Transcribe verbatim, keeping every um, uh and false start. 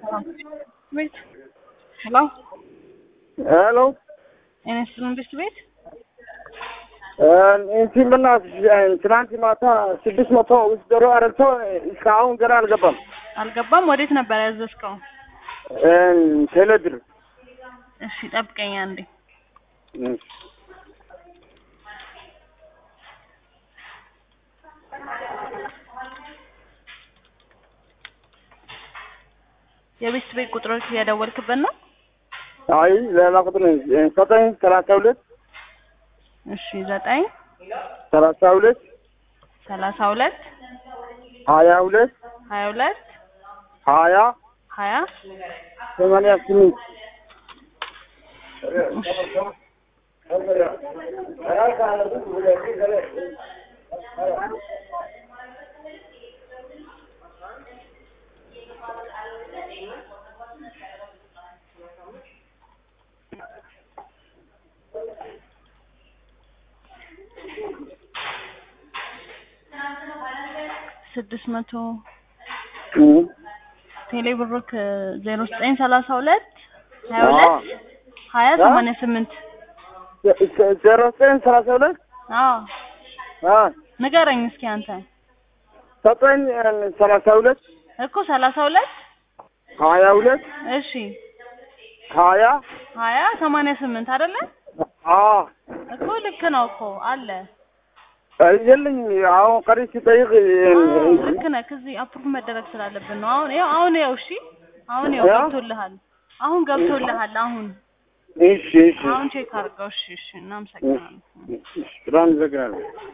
Wait. Hello? Hello. እኔስ መንግስት ቤት እንትን በእናትሽ ትናንት ማታ ስድስት መቶ ውስጥ አረግቶ እስካሁን ገና አልገባም። አልገባም። ወዴት ነበር ያዘዝከው? ቴሌብር። እሺ ጠብቀኝ አንዴ። የቤት ቤት ቁጥሮች እያደወልክበት ነው? አይ ሌላ ቁጥር ዘጠኝ ሰላሳ ሁለት እሺ ዘጠኝ ሰላሳ ሁለት ሰላሳ ሁለት ሀያ ሁለት ሀያ ሁለት ሀያ ሀያ ሰማንያ ስምንት ስድስት መቶ ቴሌ ብሩክ ዜሮ ዘጠኝ ሰላሳ ሁለት ሀያ ሁለት ሀያ ሰማንያ ስምንት ዜሮ ዘጠኝ ሰላሳ ሁለት አዎ አ ንገረኝ እስኪ አንተ ዘጠኝ ሰላሳ ሁለት እኮ ሰላሳ ሁለት ሀያ ሁለት እሺ ሀያ ሀያ ሰማንያ ስምንት አይደለ? አዎ እኮ ልክ ነው እኮ አለ አይደለም አሁን ቀሪ ሲጠይቅ ልክ ነህ። ከዚህ አፕሩቭ መደረግ ስላለብን ነው። አሁን ይኸው አሁን ይኸው እሺ አሁን ይኸው ገብቶልሃል። አሁን ገብቶልሃል። አሁን እሺ እሺ አሁን ቼክ አድርገው። እሺ እሺ እናመሰግናለን። እሺ